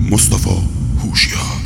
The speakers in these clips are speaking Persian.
مصطفی هوشیار.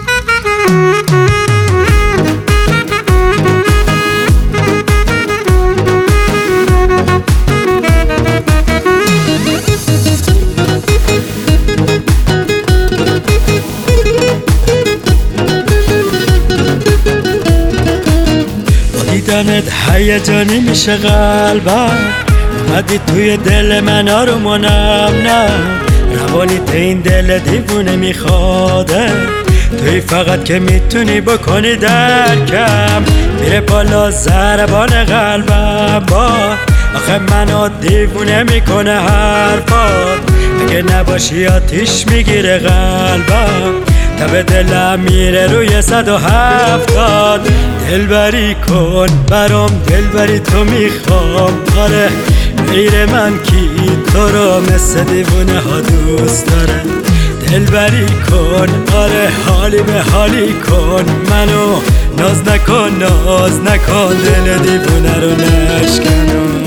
دیدنت هیجانی میشه قلبم، اومدی توی دل من آرومونم، نه روانیت این دل دیوونه میخواده، توی فقط که میتونی بکنی درکم، میره بالا ضربان قلبم با آخه منو دیوونه میکنه حرفات، اگه نباشی آتیش میگیره قلبم، تب دلم میره روی 170. دلبری کن برام، دلبری تو میخوام، آره غیر من کی تو رو مثل دیوونه ها دوست داره. دلبری کن آره حالی به حالی کن، منو ناز نکن ناز نکن، دل دیوونه رو نشکن.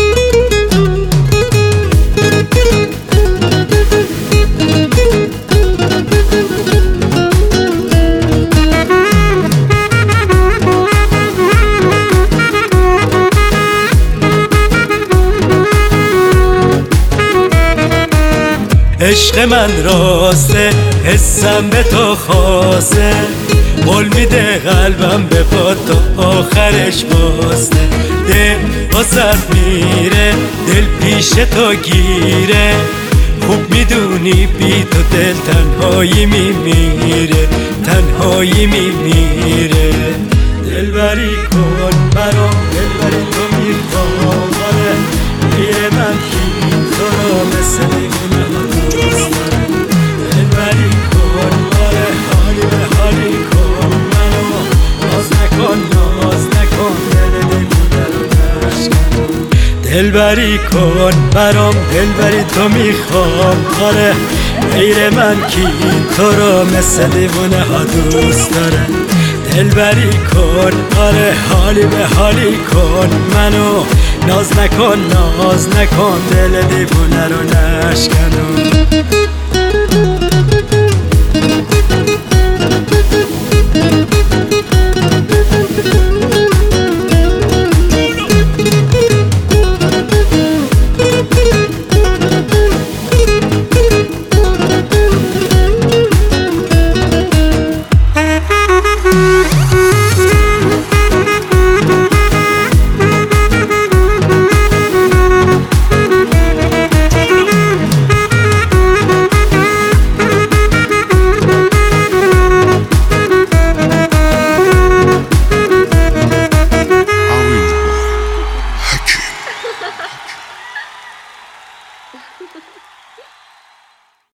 عشق من راسته، حسم به تو خاصه، قول میده قلبم به پا تا آخرش باسته، دل واسد میره دل پیش تو گیره، خوب میدونی بی تو دل تنهایی میمیره، تنهایی میمیره. دلبری کن برام، دلبری تو میخوام، آره غیر من کی تو رو مثل دیوونه ها دوست داره. دلبری کن آره حالی به حالی کن، منو ناز نکن ناز نکن، دل دیوونه رو نشکن. دلبری کن برام، دلبری تو میخوام، آره غیر من کی تو رو مثل دیوونه ها دوست داره. دلبری کن آره حالی به حالی کن، منو ناز نکن ناز نکن، دل دیوونه رو نشکن.